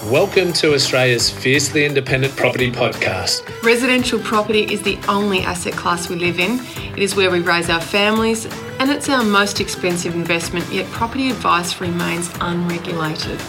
Welcome to Australia's fiercely independent property podcast. Residential property is the only asset class we live in. It is where we raise our families and it's our most expensive investment, yet property advice remains unregulated.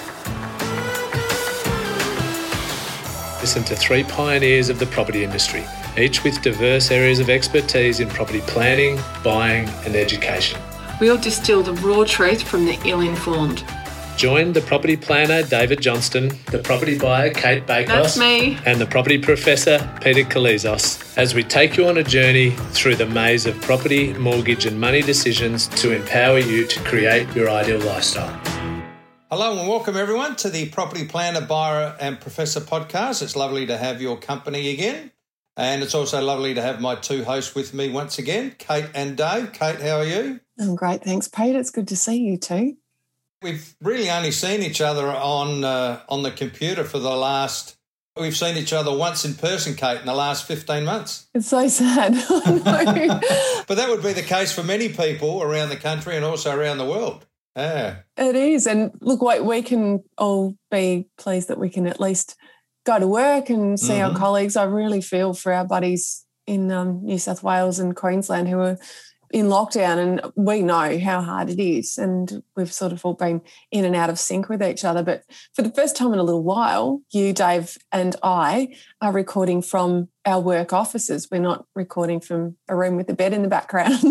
Listen to three pioneers of the property industry, each with diverse areas of expertise in property planning, buying and education. We'll distill the raw truth from the ill-informed. Join the property planner, David Johnston, the property buyer, Kate Bakos, That's me, and the property professor, Peter Kalizos, as we take you on a journey through the maze of property, mortgage and money decisions to empower you to create your ideal lifestyle. Hello and welcome everyone to the Property Planner, Buyer and Professor podcast. It's lovely to have your company again. And it's also lovely to have my two hosts with me once again, Kate and Dave. Kate, how are you? I'm great, thanks, Pete. It's good to see you too. We've really only seen each other on the computer for the last... We've seen each other once in person, Kate, in the last 15 months. It's so sad. I know. But that would be the case for many people around the country and also around the world. Yeah. It is. And look, we can all be pleased that we can at least go to work and see our colleagues. I really feel for our buddies in New South Wales and Queensland who are in lockdown, and we know how hard it is, and we've sort of all been in and out of sync with each other. But for the first time in a little while, you, Dave, and I are recording from our work offices. We're not recording from a room with a bed in the background.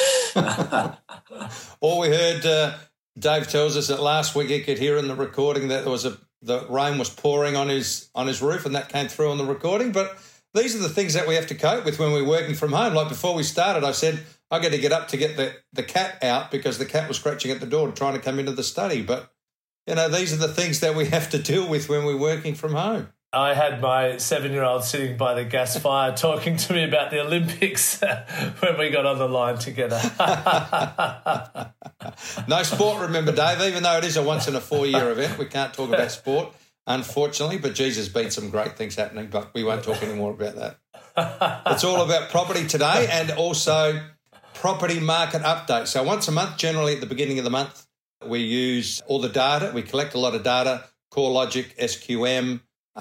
All we heard, Dave tells us that last week he could hear in the recording that the rain was pouring on his roof, and that came through on the recording. But these are the things that we have to cope with when we're working from home. Like before we started, I said, I got to get up to get the cat out because the cat was scratching at the door trying to come into the study. But, you know, these are the things that we have to deal with when we're working from home. I had my 7-year-old sitting by the gas fire talking to me about the Olympics when we got on the line together. No sport, remember, Dave, even though it is a once-in-a-4-year event. We can't talk about sport, unfortunately, but Jesus, been some great things happening, but we won't talk any more about that. It's all about property today and also property market update. So once a month, generally at the beginning of the month, we use all the data. We collect a lot of data, CoreLogic, SQM,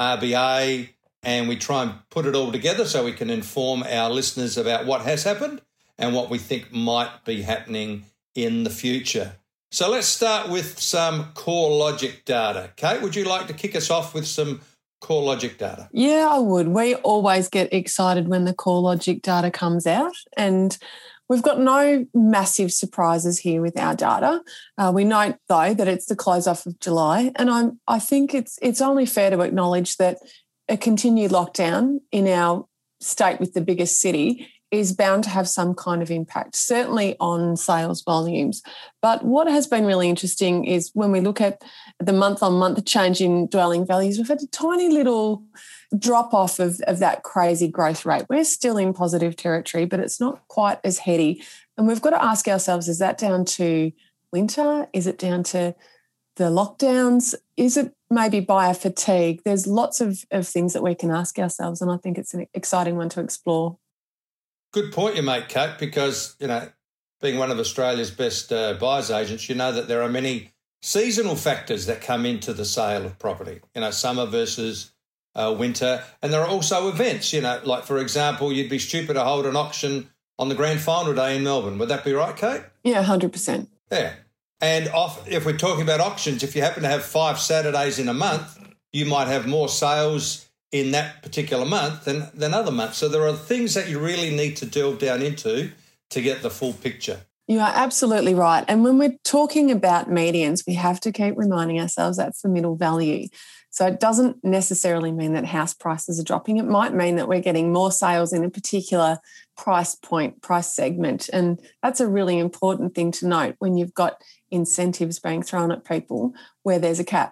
RBA, and we try and put it all together so we can inform our listeners about what has happened and what we think might be happening in the future. So let's start with some CoreLogic data. Kate, would you like to kick us off with some CoreLogic data? Yeah, I would. We always get excited when the CoreLogic data comes out, and we've got no massive surprises here with our data. We note, though, that it's the close-off of July, and I think it's only fair to acknowledge that a continued lockdown in our state with the biggest city is bound to have some kind of impact, certainly on sales volumes. But what has been really interesting is when we look at the month-on-month change in dwelling values, we've had a tiny little drop-off of that crazy growth rate. We're still in positive territory, but it's not quite as heady. And we've got to ask ourselves, is that down to winter? Is it down to the lockdowns? Is it maybe buyer fatigue? There's lots of things that we can ask ourselves, and I think it's an exciting one to explore. Good point you make, Kate, because, you know, being one of Australia's best buyers agents, you know that there are many seasonal factors that come into the sale of property, you know, summer versus winter. And there are also events, you know, like, for example, you'd be stupid to hold an auction on the grand final day in Melbourne. Would that be right, Kate? Yeah, 100%. Yeah. And if we're talking about auctions, if you happen to have 5 Saturdays in a month, you might have more sales in that particular month than other months. So there are things that you really need to delve down into to get the full picture. You are absolutely right. And when we're talking about medians, we have to keep reminding ourselves that's the middle value. So it doesn't necessarily mean that house prices are dropping. It might mean that we're getting more sales in a particular price point, price segment. And that's a really important thing to note when you've got incentives being thrown at people where there's a cap.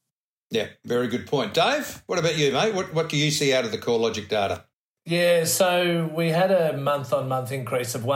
Yeah, very good point. Dave, what about you, mate? What do you see out of the CoreLogic data? Yeah, so we had a month-on-month increase of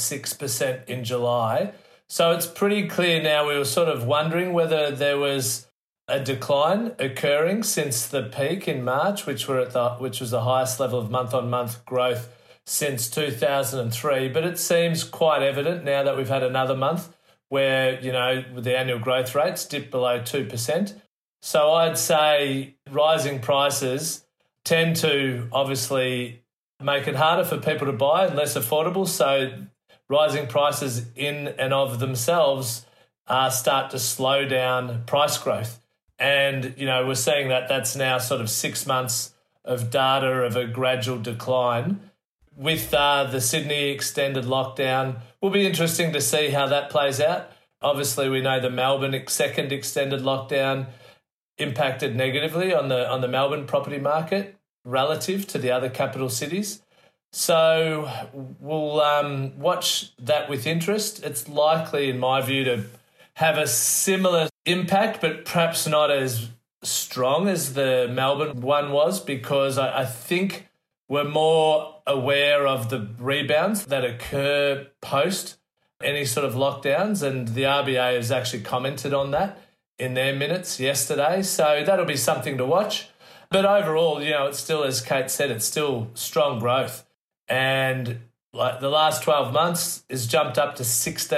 1.6% in July. So it's pretty clear now. We were sort of wondering whether there was a decline occurring since the peak in March, which was the highest level of month-on-month growth since 2003. But it seems quite evident now that we've had another month where, you know, the annual growth rates dipped below 2%. So I'd say rising prices tend to obviously make it harder for people to buy and less affordable. So rising prices in and of themselves start to slow down price growth. And, we're seeing that that's now sort of 6 months of data of a gradual decline. With the Sydney extended lockdown, will be interesting to see how that plays out. Obviously, we know the Melbourne second extended lockdown impacted negatively on the Melbourne property market relative to the other capital cities. So we'll watch that with interest. It's likely, in my view, to have a similar impact, but perhaps not as strong as the Melbourne one was, because I think we're more aware of the rebounds that occur post any sort of lockdowns, and the RBA has actually commented on that in their minutes yesterday. So that'll be something to watch. But overall, it's still, as Kate said, it's still strong growth. And like the last 12 months is jumped up to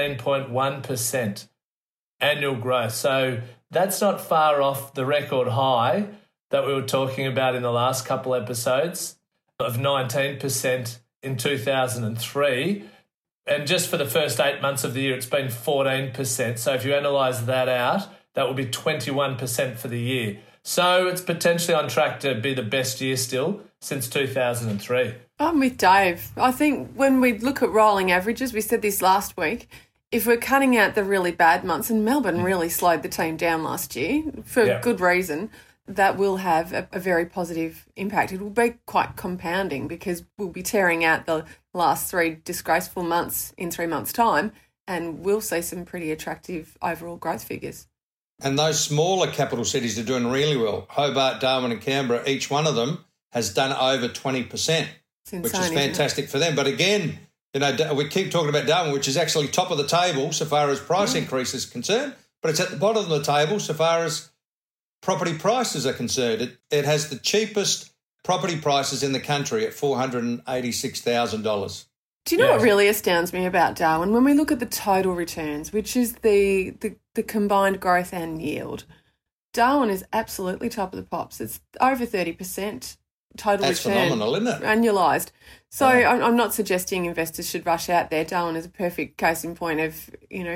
16.1% annual growth. So that's not far off the record high that we were talking about in the last couple episodes of 19% in 2003. And just for the first 8 months of the year, it's been 14%. So if you analyse that out, that will be 21% for the year. So it's potentially on track to be the best year still since 2003. I'm with Dave. I think when we look at rolling averages, we said this last week, if we're cutting out the really bad months, and Melbourne really slowed the team down last year for good reason, that will have a very positive impact. It will be quite compounding because we'll be tearing out the last 3 disgraceful months in 3 months' time, and we'll see some pretty attractive overall growth figures. And those smaller capital cities are doing really well. Hobart, Darwin and Canberra, each one of them has done over 20%, which is fantastic for them. But again, we keep talking about Darwin, which is actually top of the table so far as price increase is concerned, but it's at the bottom of the table so far as property prices are concerned. It has the cheapest property prices in the country at $486,000. Do you know what really astounds me about Darwin? When we look at the total returns, which is the combined growth and yield, Darwin is absolutely top of the pops. It's over 30% total That's return. That's phenomenal, isn't it? Annualised. So I'm not suggesting investors should rush out there. Darwin is a perfect case in point of,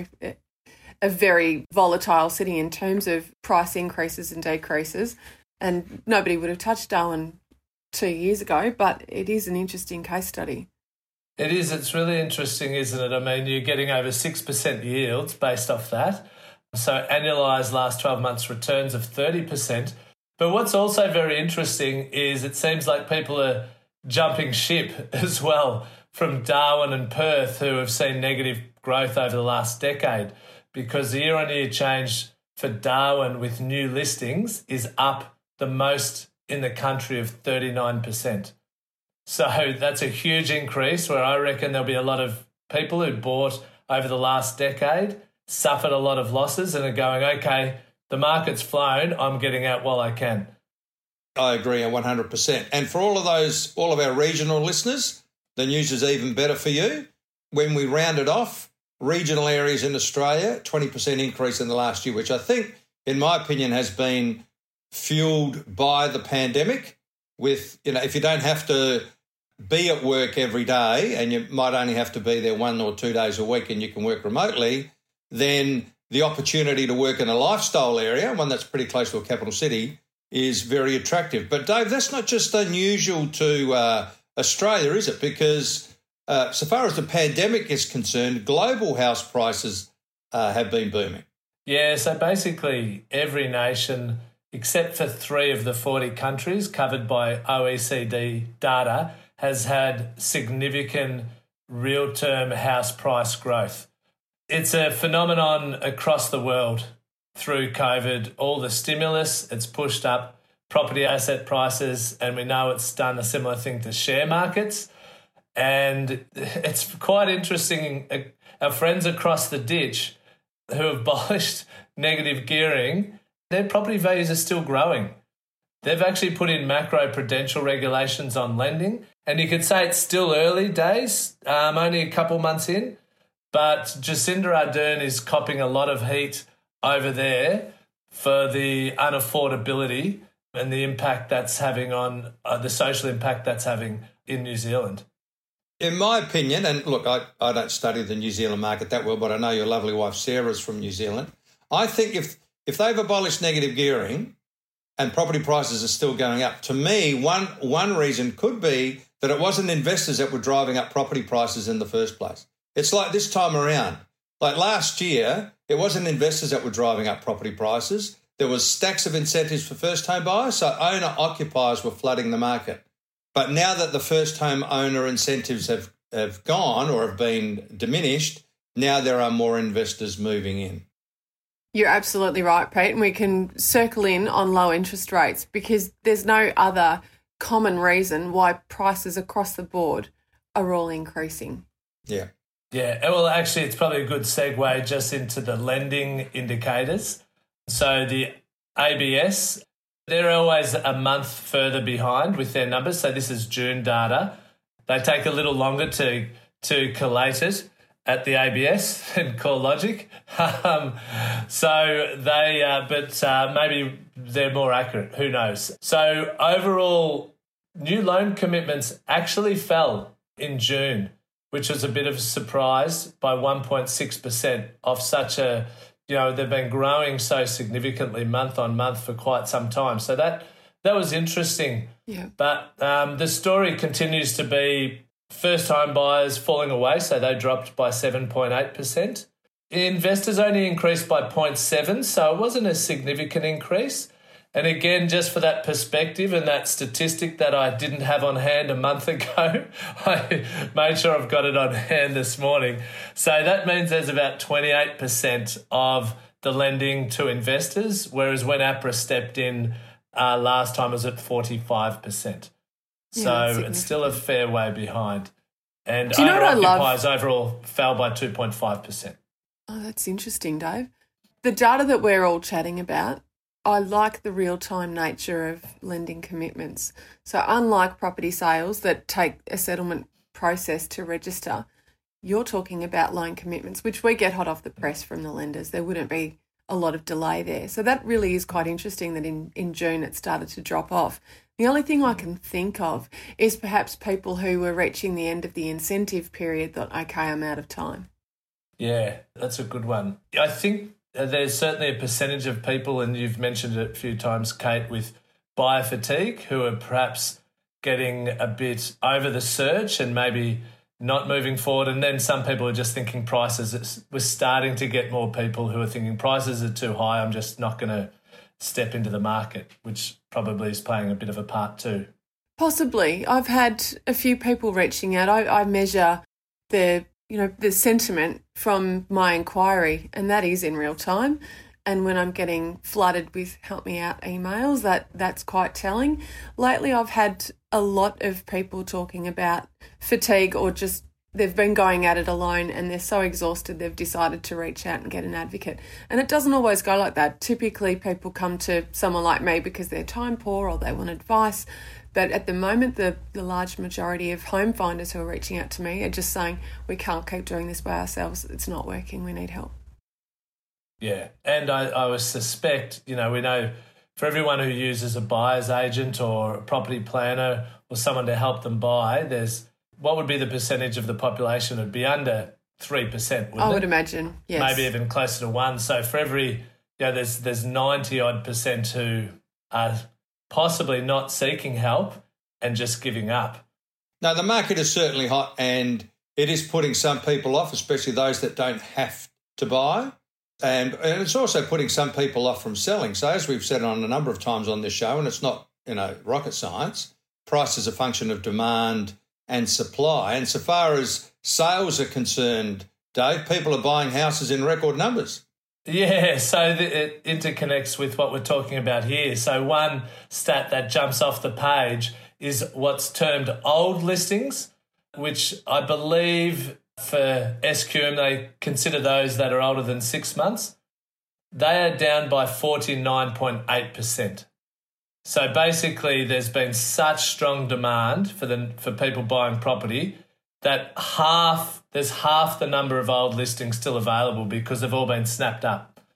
a very volatile city in terms of price increases and decreases. And nobody would have touched Darwin 2 years ago, but it is an interesting case study. It is. It's really interesting, isn't it? I mean, you're getting over 6% yields based off that. So annualised last 12 months returns of 30%. But what's also very interesting is it seems like people are jumping ship as well from Darwin and Perth, who have seen negative growth over the last decade, because the year-on-year change for Darwin with new listings is up the most in the country of 39%. So that's a huge increase where I reckon there'll be a lot of people who bought over the last decade, suffered a lot of losses and are going, okay, the market's flown, I'm getting out while I can. I agree 100%. And for all of our regional listeners, the news is even better for you. When we round it off, regional areas in Australia, 20% increase in the last year, which I think, in my opinion, has been fueled by the pandemic with, if you don't have to be at work every day and you might only have to be there 1 or 2 days a week and you can work remotely, then the opportunity to work in a lifestyle area, one that's pretty close to a capital city, is very attractive. But Dave, that's not just unusual to Australia, is it? Because so far as the pandemic is concerned, global house prices have been booming. Yeah, so basically every nation except for 3 of the 40 countries covered by OECD data has had significant real-term house price growth. It's a phenomenon across the world through COVID. All the stimulus, it's pushed up property asset prices, and we know it's done a similar thing to share markets. And it's quite interesting. Our friends across the ditch who have abolished negative gearing, their property values are still growing. They've actually put in macro-prudential regulations on lending, and you could say it's still early days, only a couple months in, but Jacinda Ardern is copping a lot of heat over there for the unaffordability and the impact that's having on the social impact that's having in New Zealand? In my opinion, and look, I don't study the New Zealand market that well, but I know your lovely wife Sarah's from New Zealand. I think if they've abolished negative gearing and property prices are still going up, to me, one reason could be that it wasn't investors that were driving up property prices in the first place. It's like this time around. Like last year, it wasn't investors that were driving up property prices. There was stacks of incentives for first-home buyers, so owner-occupiers were flooding the market. But now that the first-home owner incentives have gone or have been diminished, now there are more investors moving in. You're absolutely right, Pete, and we can circle in on low interest rates because there's no other common reason why prices across the board are all increasing. Yeah. Yeah, well, actually, it's probably a good segue just into the lending indicators. So the ABS, they're always a month further behind with their numbers. So this is June data. They take a little longer to collate it at the ABS than CoreLogic. Maybe they're more accurate. Who knows? So overall, new loan commitments actually fell in June, which was a bit of a surprise, by 1.6% off such a, they've been growing so significantly month on month for quite some time. So that was interesting. Yeah. But the story continues to be first-time buyers falling away, so they dropped by 7.8%. Investors only increased by 0.7%, so it wasn't a significant increase. And again, just for that perspective and that statistic that I didn't have on hand a month ago, I made sure I've got it on hand this morning. So that means there's about 28% of the lending to investors, whereas when APRA stepped in last time it was at 45%. So it's still a fair way behind. And owner-occupiers overall fell by 2.5%. Oh, that's interesting, Dave. The data that we're all chatting about, I like the real-time nature of lending commitments. So unlike property sales that take a settlement process to register, you're talking about loan commitments, which we get hot off the press from the lenders. There wouldn't be a lot of delay there. So that really is quite interesting that in June it started to drop off. The only thing I can think of is perhaps people who were reaching the end of the incentive period thought, okay, I'm out of time. Yeah, that's a good one. I think there's certainly a percentage of people, and you've mentioned it a few times, Kate, with buyer fatigue, who are perhaps getting a bit over the surge and maybe not moving forward. And then some people are just thinking prices. We're starting to get more people who are thinking prices are too high, I'm just not going to step into the market, which probably is playing a bit of a part too. Possibly. I've had a few people reaching out. I measure the sentiment from my inquiry, and that is in real time. And when I'm getting flooded with help me out emails, that's quite telling. Lately, I've had a lot of people talking about fatigue, or just they've been going at it alone and they're so exhausted they've decided to reach out and get an advocate. And it doesn't always go like that. Typically, people come to someone like me because they're time poor or they want advice. But at the moment, the large majority of home finders who are reaching out to me are just saying, we can't keep doing this by ourselves. It's not working. We need help. Yeah. And I would suspect, we know for everyone who uses a buyer's agent or a property planner or someone to help them buy, what would be the percentage of the population? It would be under 3%, wouldn't it? I would imagine, yes. Maybe even closer to 1%. So for every, there's 90-odd% who are possibly not seeking help and just giving up. No, the market is certainly hot, and it is putting some people off, especially those that don't have to buy. And it's also putting some people off from selling. So as we've said on a number of times on this show, and it's not, rocket science, price is a function of demand and supply. And so far as sales are concerned, Dave, people are buying houses in record numbers. Yeah, so it interconnects with what we're talking about here. So one stat that jumps off the page is what's termed old listings, which I believe for SQM, they consider those that are older than 6 months. They are down by 49.8%. So basically there's been such strong demand for people buying property that there's half the number of old listings still available because they've all been snapped up.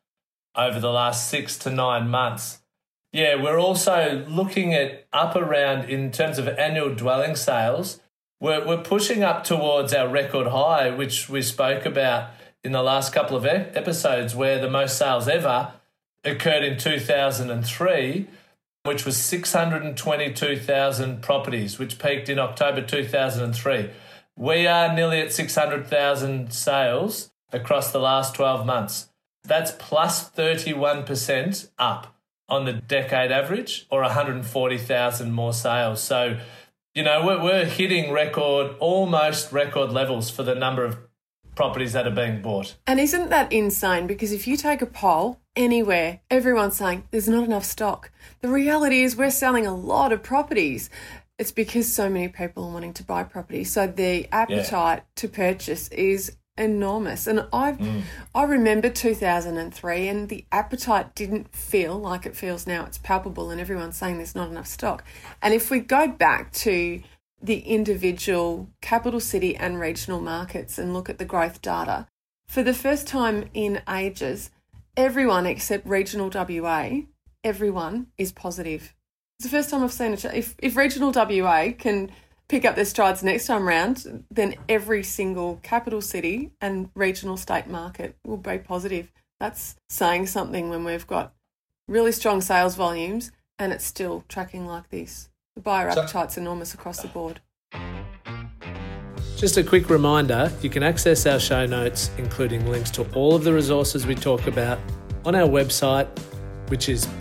over the last 6 to 9 months. Yeah, we're also looking at up around, in terms of annual dwelling sales, we're pushing up towards our record high, which we spoke about in the last couple of episodes, where the most sales ever occurred in 2003, which was 622,000 properties, which peaked in October 2003. We are nearly at 600,000 sales across the last 12 months. That's plus 31% up on the decade average, or 140,000 more sales. So, you know, we're hitting almost record levels for the number of properties that are being bought. And isn't that insane? Because if you take a poll anywhere, everyone's saying there's not enough stock. The reality is we're selling a lot of properties. It's because so many people are wanting to buy property. So the appetite to purchase is enormous. And I remember 2003, and the appetite didn't feel like it feels now. It's palpable, and everyone's saying there's not enough stock. And if we go back to the individual capital city and regional markets and look at the growth data, for the first time in ages, everyone except regional WA, everyone is positive. It's the first time I've seen it. If regional WA can pick up their strides next time round, then every single capital city and regional state market will be positive. That's saying something when we've got really strong sales volumes and it's still tracking like this. The buyer appetite's enormous across the board. Just a quick reminder, you can access our show notes, including links to all of the resources we talk about, on our website, which is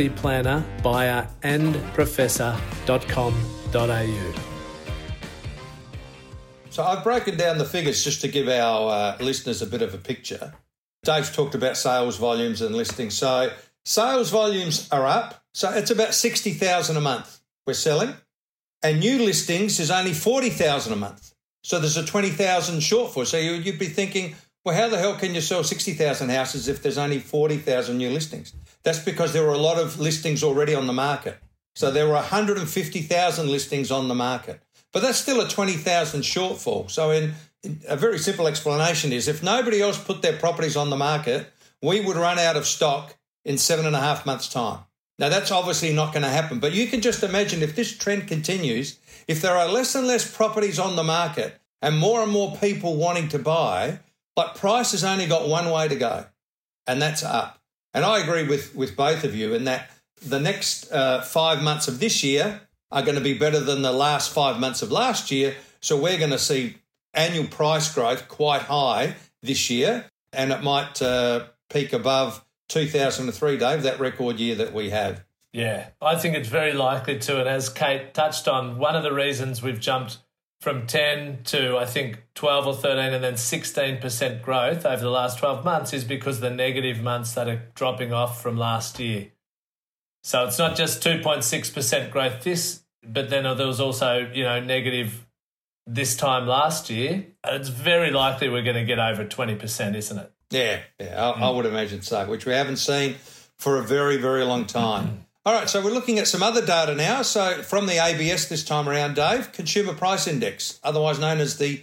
propertyplannerbuyerandprofessor.com.au. So I've broken down the figures just to give our listeners a bit of a picture. Dave's talked about sales volumes and listings. So sales volumes are up. So it's about 60,000 a month we're selling. And new listings is only 40,000 a month. So there's a 20,000 shortfall. So you'd be thinking, well, how the hell can you sell 60,000 houses if there's only 40,000 new listings? That's because there were a lot of listings already on the market. So there were 150,000 listings on the market. But that's still a 20,000 shortfall. So in a very simple explanation is, if nobody else put their properties on the market, we would run out of stock in 7.5 months' time. Now, that's obviously not going to happen. But you can just imagine, if this trend continues, if there are less and less properties on the market and more people wanting to buy, like, price has only got one way to go, and that's up. And I agree with both of you in that the next 5 months of this year are going to be better than the last 5 months of last year. So we're going to see annual price growth quite high this year, and it might peak above 2003, Dave, that record year that we have. Yeah, I think it's very likely to. And as Kate touched on, one of the reasons we've jumped from 10 to, I think, 12 or 13 and then 16% growth over the last 12 months is because the negative months that are dropping off from last year. So it's not just 2.6% growth but then there was also, negative this time last year. It's very likely we're going to get over 20%, isn't it? Yeah, I would imagine so, which we haven't seen for a very, very long time. All right, so we're looking at some other data now. So from the ABS this time around, Dave, Consumer Price Index, otherwise known as the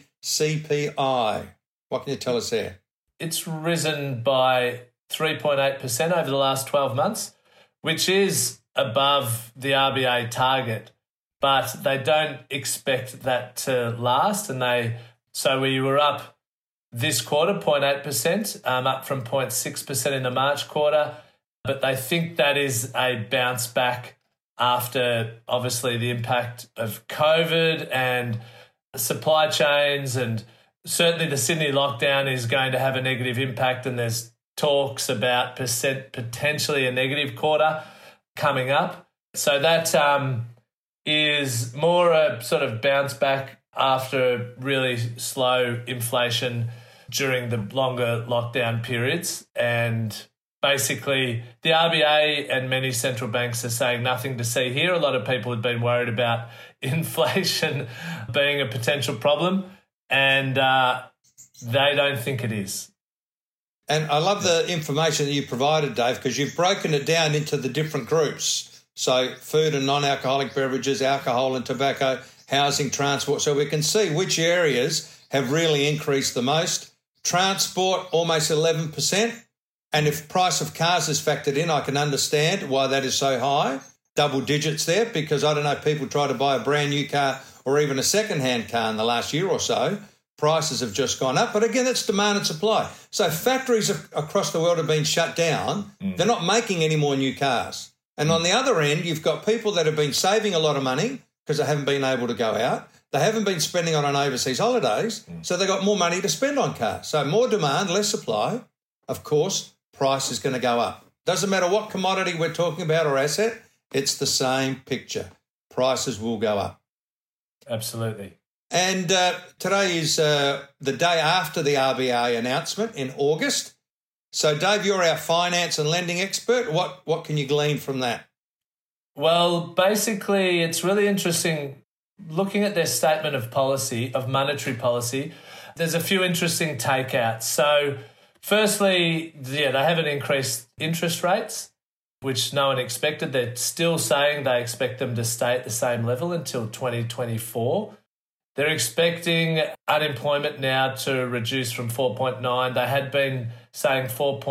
CPI. What can you tell us there? It's risen by 3.8% over the last 12 months, which is above the RBA target, but they don't expect that to last. So we were up this quarter, 0.8%, up from 0.6% in the March quarter. But they think that is a bounce back after, obviously, the impact of COVID and supply chains, and certainly the Sydney lockdown is going to have a negative impact, and there's talks about potentially a negative quarter coming up. So that is more a sort of bounce back after really slow inflation during the longer lockdown periods. And basically, the RBA and many central banks are saying nothing to see here. A lot of people have been worried about inflation being a potential problem, and they don't think it is. And I love the information that you provided, Dave, because you've broken it down into the different groups. So food and non-alcoholic beverages, alcohol and tobacco, housing, transport. So we can see which areas have really increased the most. Transport, almost 11%. And if price of cars is factored in, I can understand why that is so high, double digits there, because I don't know, people try to buy a brand new car or even a second-hand car in the last year or so. Prices have just gone up. But again, that's demand and supply. So factories across the world have been shut down. They're not making any more new cars. And on the other end, you've got people that have been saving a lot of money because they haven't been able to go out. They haven't been spending on overseas holidays, so they've got more money to spend on cars. So more demand, less supply. Of course, price is going to go up. Doesn't matter what commodity we're talking about or asset, it's the same picture. Prices will go up. Absolutely. And today is the day after the RBA announcement in August. So, Dave, you're our finance and lending expert. What can you glean from that? Well, basically, it's really interesting looking at their statement of policy, of monetary policy. There's a few interesting takeouts. So, firstly, they haven't increased interest rates, which no one expected. They're still saying they expect them to stay at the same level until 2024. They're expecting unemployment now to reduce from 4.9. They had been saying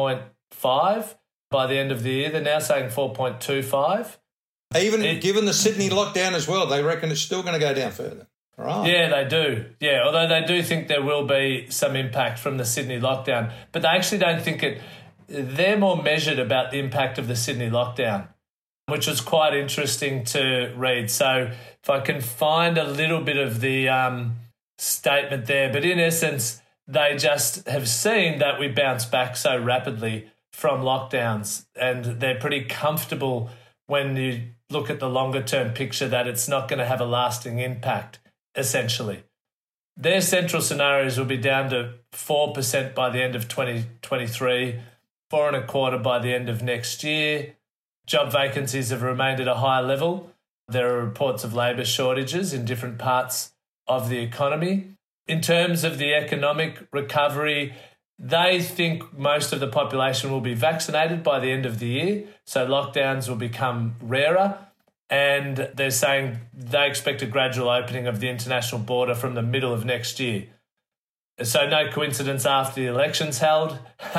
4.5 by the end of the year. They're now saying 4.25. Even given the Sydney lockdown as well, they reckon it's still going to go down further. Right. Yeah, they do. Yeah, although they do think there will be some impact from the Sydney lockdown. But they actually don't think they're more measured about the impact of the Sydney lockdown, which was quite interesting to read. So if I can find a little bit of the statement there, but in essence, they just have seen that we bounce back so rapidly from lockdowns, and they're pretty comfortable when you look at the longer-term picture that it's not going to have a lasting impact, essentially. Their central scenarios will be down to 4% by the end of 2023, 4.25% by the end of next year. Job vacancies have remained at a high level. There are reports of labour shortages in different parts of the economy. In terms of the economic recovery, they think most of the population will be vaccinated by the end of the year, so lockdowns will become rarer. And they're saying they expect a gradual opening of the international border from the middle of next year. So no coincidence after the election's held.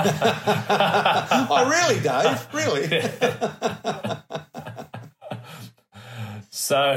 Oh, really, Dave? Really? So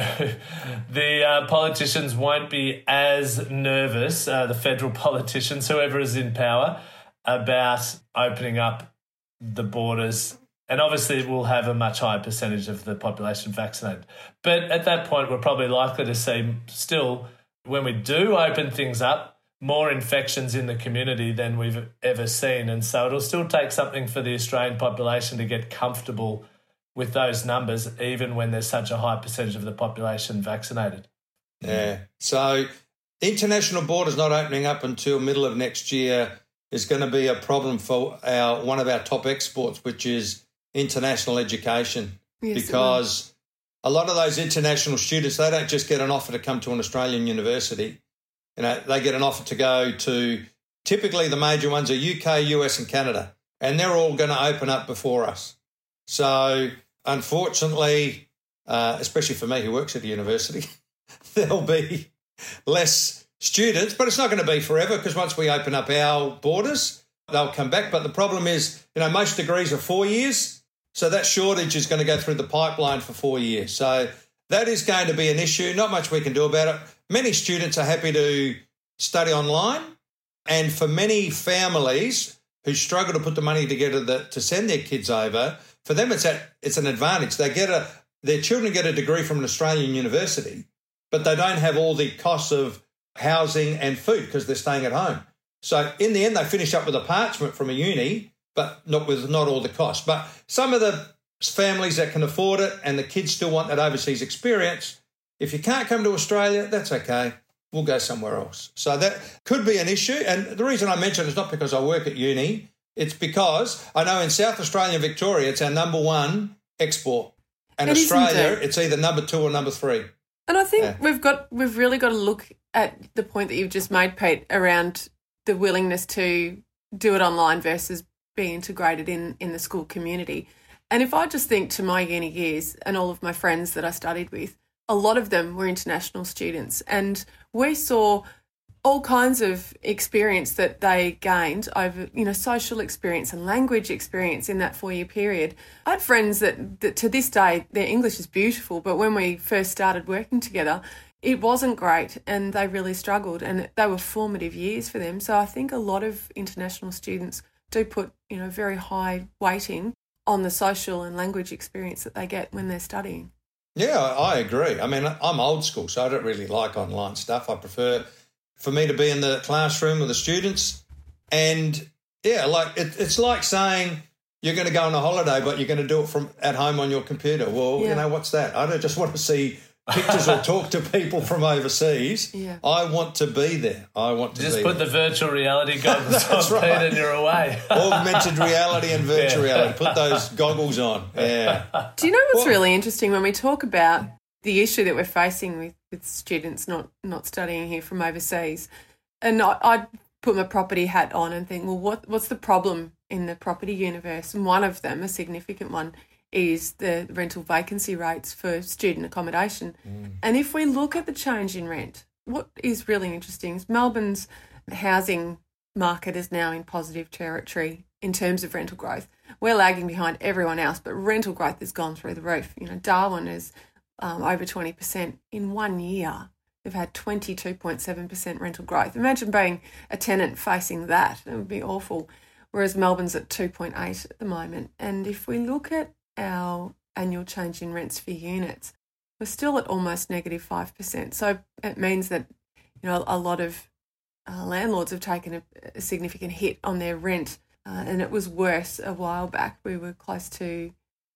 the politicians won't be as nervous, the federal politicians, whoever is in power, about opening up the borders. And obviously it will have a much higher percentage of the population vaccinated. But at that point, we're probably likely to see still, when we do open things up, more infections in the community than we've ever seen. And so it'll still take something for the Australian population to get comfortable with those numbers, even when there's such a high percentage of the population vaccinated. Yeah. So international borders not opening up until middle of next year is going to be a problem for one of our top exports, which is international education. Yes, because a lot of those international students, they don't just get an offer to come to an Australian university. You know, they get an offer to go to, typically the major ones are UK, US and Canada, and they're all going to open up before us. So unfortunately, especially for me who works at a university, there'll be less students, but it's not going to be forever, because once we open up our borders, they'll come back. But the problem is, most degrees are 4 years, so that shortage is going to go through the pipeline for 4 years. So that is going to be an issue. Not much we can do about it. Many students are happy to study online, and for many families who struggle to put the money together to send their kids over, for them it's an advantage. Their children get a degree from an Australian university, but they don't have all the costs of housing and food because they're staying at home. So in the end, they finish up with a parchment from a uni, but not all the costs. But some of the families that can afford it and the kids still want that overseas experience, if you can't come to Australia, that's okay. We'll go somewhere else. So that could be an issue. And the reason I mention it is not because I work at uni. It's because I know in South Australia and Victoria, it's our number one export. And Australia, it's either number 2 or number 3. And I think we've really got to look at the point that you've just made, Pete, around the willingness to do it online versus being integrated in the school community. And if I just think to my uni years and all of my friends that I studied with, a lot of them were international students, and we saw all kinds of experience that they gained over, social experience and language experience in that 4-year period. I had friends that to this day, their English is beautiful, but when we first started working together, it wasn't great and they really struggled, and they were formative years for them. So I think a lot of international students do put, very high weighting on the social and language experience that they get when they're studying. Yeah, I agree. I mean, I'm old school, so I don't really like online stuff. I prefer for me to be in the classroom with the students. And, yeah, it's like saying you're going to go on a holiday, but you're going to do it from at home on your computer. Well, what's that? I don't just want to see pictures or talk to people from overseas. Yeah. I want to be there. Just put the virtual reality goggles on, Pete, and you're away. Augmented reality and virtual reality. Put those goggles on. Yeah. Do you know what's really interesting when we talk about the issue that we're facing with students not studying here from overseas? And I'd put my property hat on and think, well, what's the problem in the property universe? And one of them, a significant one, is the rental vacancy rates for student accommodation. And if we look at the change in rent, what is really interesting is Melbourne's housing market is now in positive territory in terms of rental growth. We're lagging behind everyone else, but rental growth has gone through the roof. Darwin is over 20% in 1 year. They've had 22.7% rental growth. Imagine being a tenant facing that. It would be awful. Whereas Melbourne's at 2.8 at the moment. And if we look at our annual change in rents for units, we're still at almost negative 5%. So it means that, a lot of landlords have taken a significant hit on their rent, and it was worse a while back. We were close to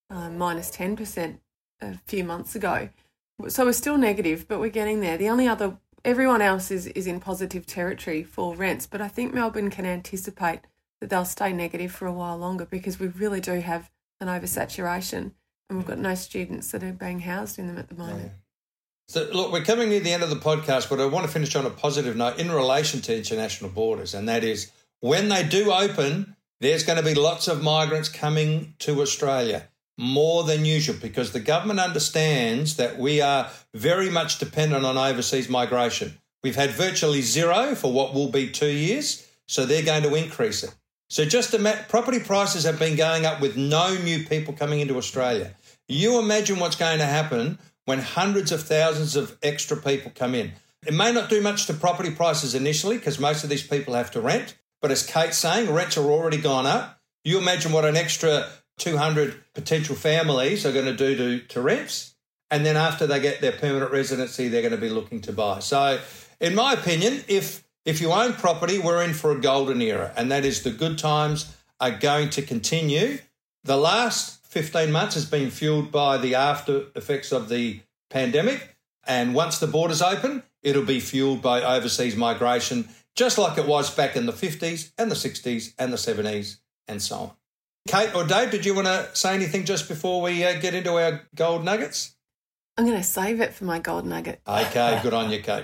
minus 10% a few months ago. So we're still negative, but we're getting there. Everyone else is in positive territory for rents, but I think Melbourne can anticipate that they'll stay negative for a while longer because we really do have an oversaturation, and we've got no students that are being housed in them at the moment. Yeah. So, look, we're coming near the end of the podcast, but I want to finish on a positive note in relation to international borders, and that is when they do open, there's going to be lots of migrants coming to Australia, more than usual, because the government understands that we are very much dependent on overseas migration. We've had virtually zero for what will be 2 years, so they're going to increase it. So property prices have been going up with no new people coming into Australia. You imagine what's going to happen when hundreds of thousands of extra people come in. It may not do much to property prices initially because most of these people have to rent. But as Kate's saying, rents are already gone up. You imagine what an extra 200 potential families are going to do to rents. And then after they get their permanent residency, they're going to be looking to buy. So in my opinion, if you own property, we're in for a golden era, and that is the good times are going to continue. The last 15 months has been fueled by the after effects of the pandemic, and once the borders open, it'll be fueled by overseas migration, just like it was back in the 50s and the 60s and the 70s and so on. Kate or Dave, did you want to say anything just before we get into our gold nuggets? I'm going to save it for my gold nugget. Okay, good on you, Kate.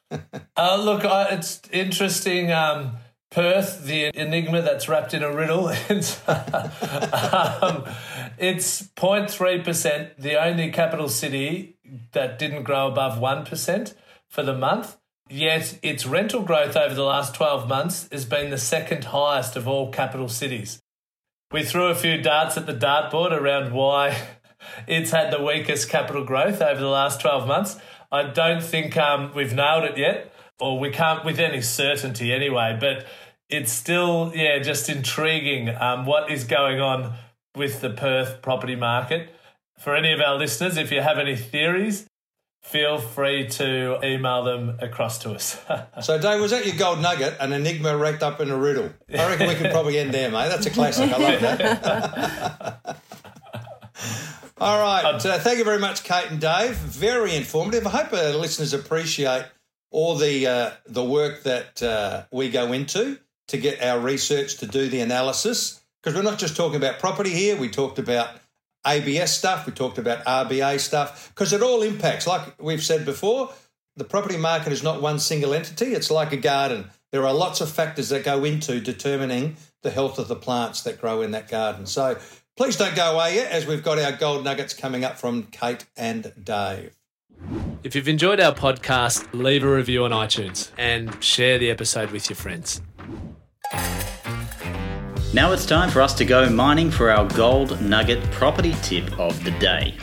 Look, it's interesting. Perth, the enigma that's wrapped in a riddle. It's 0.3%, the only capital city that didn't grow above 1% for the month. Yet its rental growth over the last 12 months has been the second highest of all capital cities. We threw a few darts at the dartboard around why it's had the weakest capital growth over the last 12 months. I don't think we've nailed it yet, or we can't with any certainty anyway, but it's still, just intriguing what is going on with the Perth property market. For any of our listeners, if you have any theories, feel free to email them across to us. So, Dave, was that your gold nugget, an enigma wrapped up in a riddle? I reckon we can probably end there, mate. That's a classic. I love that. All right. Thank you very much, Kate and Dave. Very informative. I hope our listeners appreciate all the work that we go into to get our research to do the analysis, because we're not just talking about property here. We talked about ABS stuff. We talked about RBA stuff, because it all impacts. Like we've said before, the property market is not one single entity. It's like a garden. There are lots of factors that go into determining the health of the plants that grow in that garden. So please don't go away yet, as we've got our gold nuggets coming up from Kate and Dave. If you've enjoyed our podcast, leave a review on iTunes and share the episode with your friends. Now it's time for us to go mining for our gold nugget property tip of the day.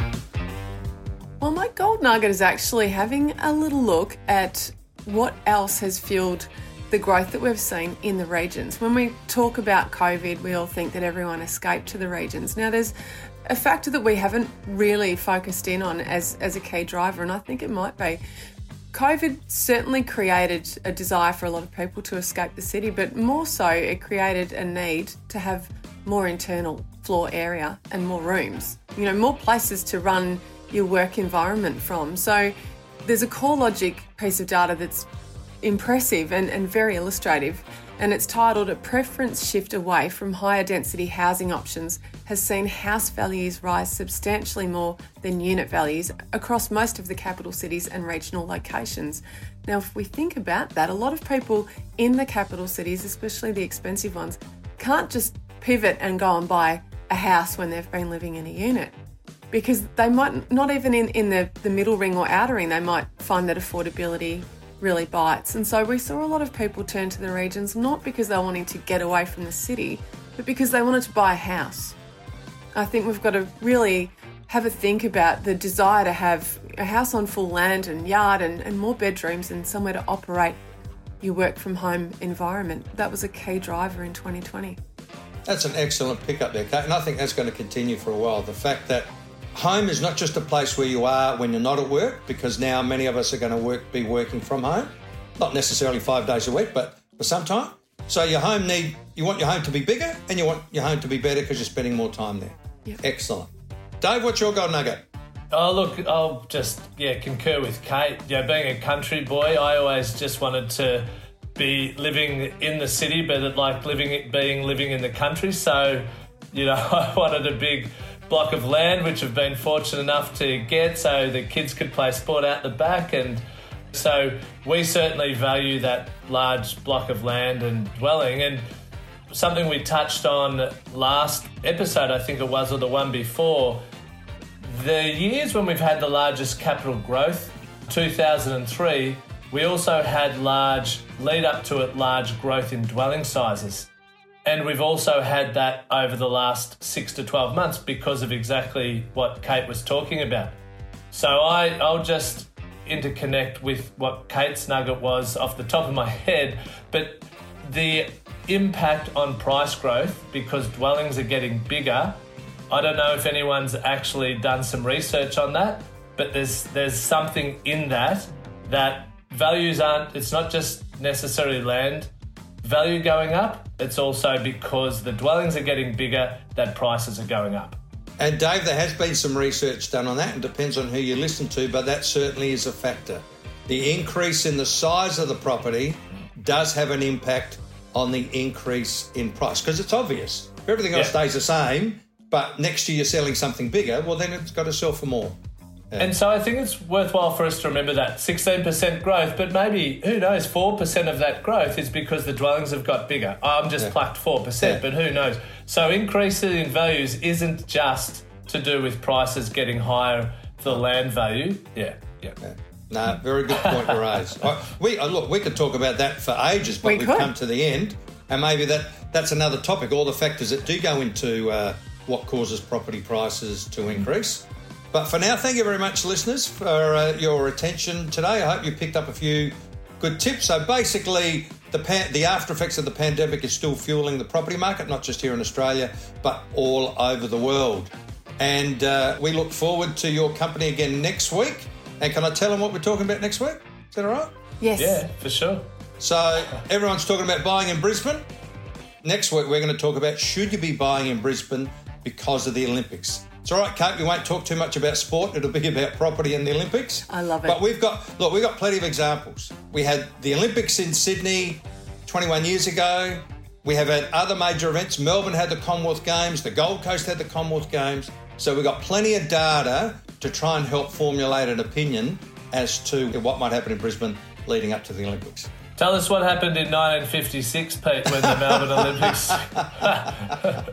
Well, my gold nugget is actually having a little look at what else has fueled the growth that we've seen in the regions. When we talk about COVID, we all think that everyone escaped to the regions. Now, there's a factor that we haven't really focused in on as a key driver, and I think it might be. COVID certainly created a desire for a lot of people to escape the city, but more so it created a need to have more internal floor area and more rooms, more places to run your work environment from. So there's a CoreLogic piece of data that's impressive and very illustrative, and it's titled "A Preference Shift Away from Higher Density Housing Options has seen house values rise substantially more than unit values across most of the capital cities and regional locations." Now, if we think about that, a lot of people in the capital cities, especially the expensive ones, can't just pivot and go and buy a house when they've been living in a unit, because they might not even in the middle ring or outer ring, they might find that affordability really bites. And so we saw a lot of people turn to the regions, not because they're wanting to get away from the city, but because they wanted to buy a house. I think we've got to really have a think about the desire to have a house on full land and yard and more bedrooms and somewhere to operate your work from home environment. That was a key driver in 2020. That's an excellent pick up there, Kate, and I think that's going to continue for a while. The fact that home is not just a place where you are when you're not at work, because now many of us are going to be working from home, not necessarily 5 days a week, but for some time. So you want your home to be bigger and you want your home to be better because you're spending more time there. Yep. Excellent. Dave, what's your gold nugget? Oh, look, I'll just concur with Kate. Being a country boy, I always just wanted to be living in the city, but living in the country. So, I wanted a big block of land, which I've been fortunate enough to get, so the kids could play sport out the back. And so we certainly value that large block of land and dwelling. And something we touched on last episode, I think it was, or the one before, the years when we've had the largest capital growth, 2003, we also had large growth in dwelling sizes. And we've also had that over the last 6 to 12 months because of exactly what Kate was talking about. So I'll just interconnect with what Kate's nugget was off the top of my head, but the impact on price growth, because dwellings are getting bigger. I don't know if anyone's actually done some research on that, but there's something in that values it's not just necessarily land value going up, it's also because the dwellings are getting bigger that prices are going up. And Dave, there has been some research done on that, and depends on who you listen to, but that certainly is a factor. The increase in the size of the property does have an impact on the increase in price, because it's obvious. If everything else stays the same, but next year you're selling something bigger, well, then it's got to sell for more. Yeah. And so I think it's worthwhile for us to remember that 16% growth, but maybe, who knows, 4% of that growth is because the dwellings have got bigger. I'm just plucked 4%, but who knows? So increases in values isn't just to do with prices getting higher for the land value. Yeah. No, very good point you raised. We could talk about that for ages, but we've come to the end, and maybe that's another topic, all the factors that do go into what causes property prices to increase. But for now, thank you very much, listeners, for your attention today. I hope you picked up a few good tips. So basically, the after effects of the pandemic is still fueling the property market, not just here in Australia, but all over the world. And we look forward to your company again next week. And can I tell them what we're talking about next week? Is that all right? Yes. Yeah, for sure. So everyone's talking about buying in Brisbane. Next week, we're going to talk about should you be buying in Brisbane because of the Olympics. It's all right, Kate, we won't talk too much about sport. It'll be about property and the Olympics. I love it. But we've got plenty of examples. We had the Olympics in Sydney 21 years ago. We have had other major events. Melbourne had the Commonwealth Games. The Gold Coast had the Commonwealth Games. So we've got plenty of data to try and help formulate an opinion as to what might happen in Brisbane leading up to the Olympics. Tell us what happened in 1956, Pete, when the Melbourne Olympics.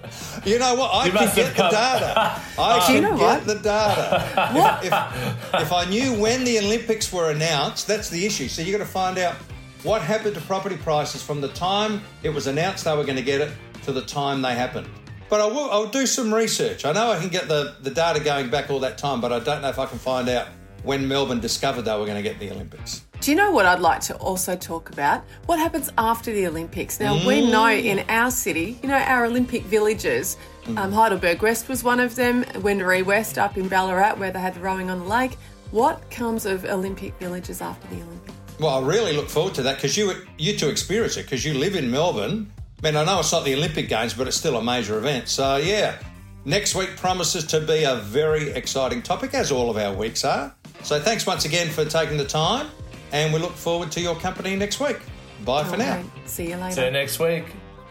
You know what? I can get the data. I can get the data. If I knew when the Olympics were announced, that's the issue. So you've got to find out what happened to property prices from the time it was announced they were going to get it to the time they happened. But I'll do some research. I know I can get the data going back all that time, but I don't know if I can find out when Melbourne discovered they were going to get the Olympics. Do you know what I'd like to also talk about? What happens after the Olympics? Now, we know in our city, our Olympic villages, Heidelberg West was one of them, Wendouree West up in Ballarat where they had the rowing on the lake. What comes of Olympic villages after the Olympics? Well, I really look forward to that because you two experience it because you live in Melbourne. I mean, I know it's not the Olympic Games, but it's still a major event. So, yeah, next week promises to be a very exciting topic, as all of our weeks are. So thanks once again for taking the time, and we look forward to your company next week. Bye for now. See you later. See you next week.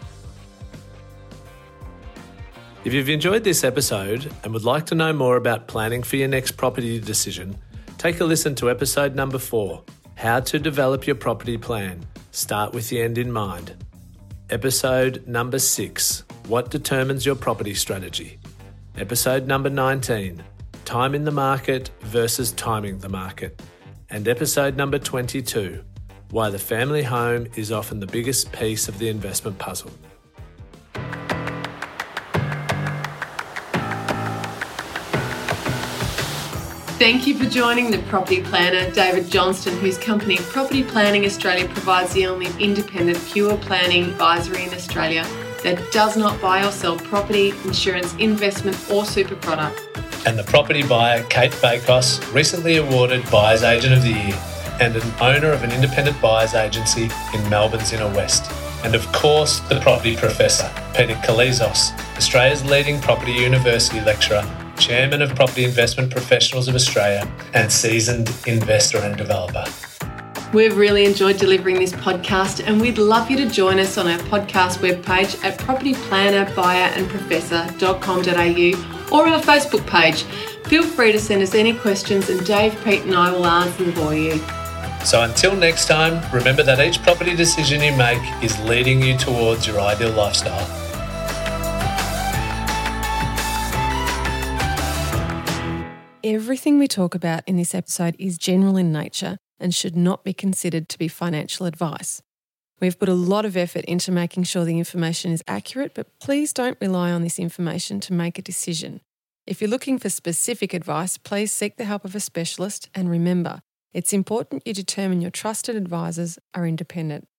If you've enjoyed this episode and would like to know more about planning for your next property decision, take a listen to episode number 4, How to Develop Your Property Plan. Start with the end in mind. Episode number 6, What Determines Your Property Strategy. Episode number 19, Time in the Market versus Timing the Market. And episode number 22, Why the Family Home is Often the Biggest Piece of the Investment Puzzle. Thank you for joining the property planner, David Johnston, whose company Property Planning Australia provides the only independent pure planning advisory in Australia that does not buy or sell property, insurance, investment or super product. And the property buyer, Kate Bakos, recently awarded Buyer's Agent of the Year and an owner of an independent buyer's agency in Melbourne's Inner West. And of course, the property professor, Peter Kalizos, Australia's leading property university lecturer, Chairman of Property Investment Professionals of Australia and seasoned investor and developer. We've really enjoyed delivering this podcast and we'd love you to join us on our podcast webpage at propertyplannerbuyeranprofessor.com.au or our Facebook page. Feel free to send us any questions and Dave, Pete and I will answer them for you. So until next time, remember that each property decision you make is leading you towards your ideal lifestyle. Everything we talk about in this episode is general in nature and should not be considered to be financial advice. We've put a lot of effort into making sure the information is accurate, but please don't rely on this information to make a decision. If you're looking for specific advice, please seek the help of a specialist and remember, it's important you determine your trusted advisors are independent.